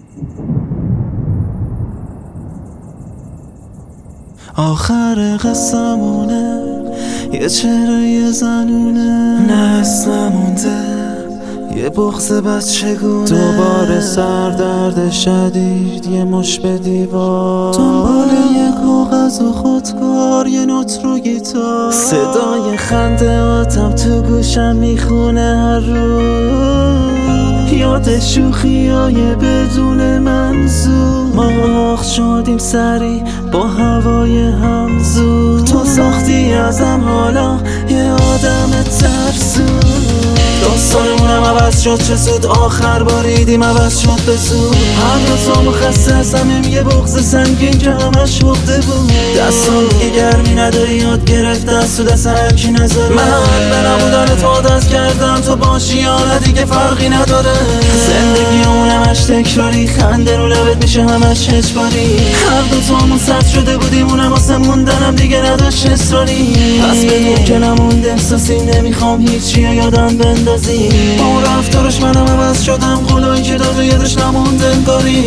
آخر قصمونه یه چهره زنونه، نسل نمونده یه بغض بچگونه، دوباره سردرد شدید یه مش به دیوار، دنبال یه کاغذ و خودکار یه نوت رو گیتار، صدای خنده آتم تو گوشم میخونه هر روز، یاد شوخیای بدون منظور، ما آخ شدیم سری با هوای همزود، تو ساختی ازم حالا یه آدم ترسو، داستانمونم عوض شد چه زود، آخر باریدیم عوض شد به زود، هر روزامو خسته از همیم یه بغض سنگین که همش حقده بود، دستان دیگه گرمی نداری یاد گرفته از تو دست هرکی نذاره، من به نبودن تو عادت کردم تو باشی یا نه دیگه فرقی نداره، زندگی اون همش تکراری، خنده رو لبت میشه همش اجباری، هر دوتامون سد شده بودیم اونم واسه موندنم دیگه نداشت اصراری، پس بدون که نمونده احساسی نمیخوام هیچی یادم بندازی، با اون رفتارش منم عوض شدم، قولایی که داد و یادش نمونده انگاری،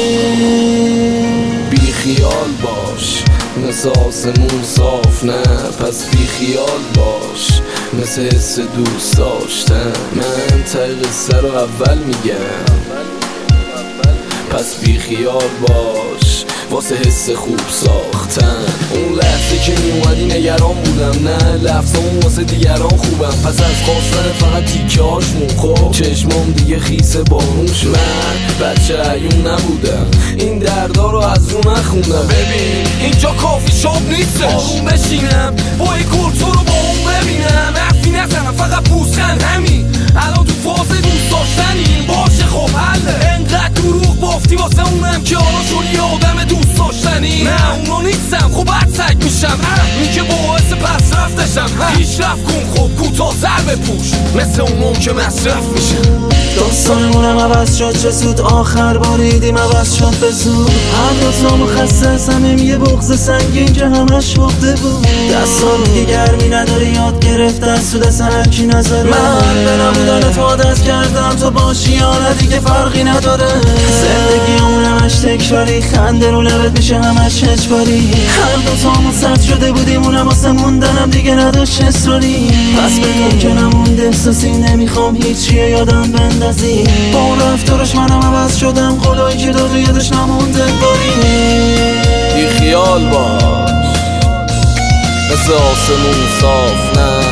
بی خیال باش مثل آسمون صاف نه، پس بی خیال باش مثل حس دوست داشتن، من ته قصه رو اول میگم، پس بی خیال باش واسه حس خوب ساختن، اون لحظه که میومدی نگران بودم، نه لفظامون واسه دیگران خوبم، پس از خواستن فقط تیکه هاشمون خب چشمام دیگه خیسه بارون شد، من بچه عیون نبودم این دردا رو از رو نخوندم، ببین اینجا کافی شاپ نیستش آروم بشینم با یه گلتو رو با اون ببینم، حرفی نزنم فقط پوزخند همین الان تو فاز دوست داشتنی، باشه خب حله انقدر دروغ بافتی واسه اونم که حالا شدی آدم دوست داشتنی، نه اونو نیستم خب بعد سگ میشم، این که باعث پس رفتشم، پیشرفت کن خب کوتاه سر بپوش مثل اونم که مصرف میشه، داستانمونم عوض شد چه زود، آخر باریدیم عوض شد به زود، هر روزامو خسته از همیم یه بغض سنگین که همش حقده بود، دستان دیگه گرمی نداری یاد گرفته از تو دست هرکی نذاره، من به نبودن تو عادت کردم تو باشی یا نه دیگه فرقی نداره، زندگی اون همش تکراری، خنده رو لبت میشه همش اجباری، هر دوتامون سد شده بودیم اونم واسه موندنم دیگه نداشت اصراری، پس بدون که نمونده احساسی نمیخوام هیچی یادم بندازی، با اون رفتارش منم عوض شدم، قولایی که داد و یادش نمونده انگاری، بی خیال باش مثل آسمون صاف نه،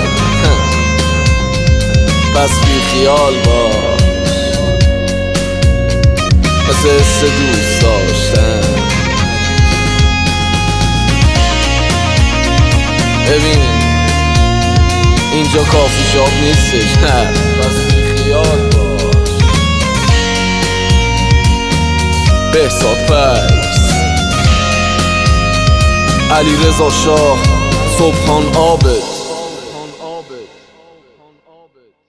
پس بی خیال باش مثل حس دوست داشتن، ببین اینجا کافی شاپ نیستش پس بی خیال باش، بهزاد پرس، علیرضا شاه، سبحان عابد.